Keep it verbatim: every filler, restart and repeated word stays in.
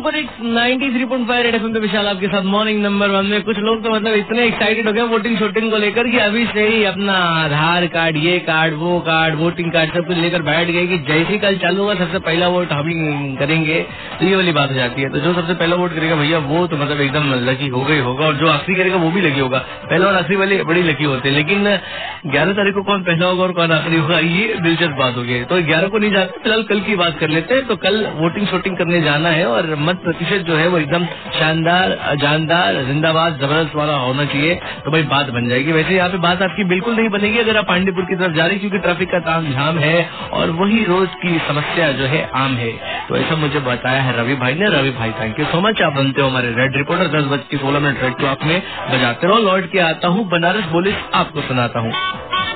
Super hits ninety three point five red FM पे विशाल आपके साथ मॉर्निंग नंबर वन में। कुछ लोग तो मतलब इतने एक्साइटेड हो गए वोटिंग शोटिंग को लेकर कि अभी से ही अपना आधार कार्ड, ये कार्ड, वो कार्ड, वोटिंग कार्ड सब कुछ लेकर बैठ गए कि जैसे ही कल चालू होगा सबसे पहला वोट हम ही करेंगे। तो ये वाली बात हो जाती है। तो जो सबसे पहला वोट करेगा भैया वो तो मतलब एकदम लकी होगा ही होगा, और जो आखिरी करेगा वो भी लकी होगा। पहला और आखिरी वाले बड़ी लकी होते हैं, लेकिन ग्यारह तारीख को कौन पहला होगा और कौन आखिरी होगा ये दिलचस्प बात होगी। तो ग्यारह को नहीं जाते, फिलहाल कल की बात कर लेते हैं। तो कल वोटिंग शोटिंग करने जाना है और मत प्रतिशत जो है वो एकदम शानदार, जानदार, जिंदाबाद, जबरदस्त वाला होना चाहिए। तो भाई बात बन जाएगी। वैसे यहाँ पे बात आपकी बिल्कुल नहीं बनेगी अगर आप पांडेपुर की तरफ जा रही, क्योंकि ट्रैफिक का ताम झाम है और वही रोज की समस्या जो है आम है। तो ऐसा मुझे बताया है रवि भाई ने। रवि भाई थैंक यू सो मच। आप बनते हो हमारे रेड रिपोर्टर। दस बज के सोलह मिनट रेड क्लॉक में बजाते रहो। लौट के आता हूँ बनारस पुलिस आपको सुनाता हूँ।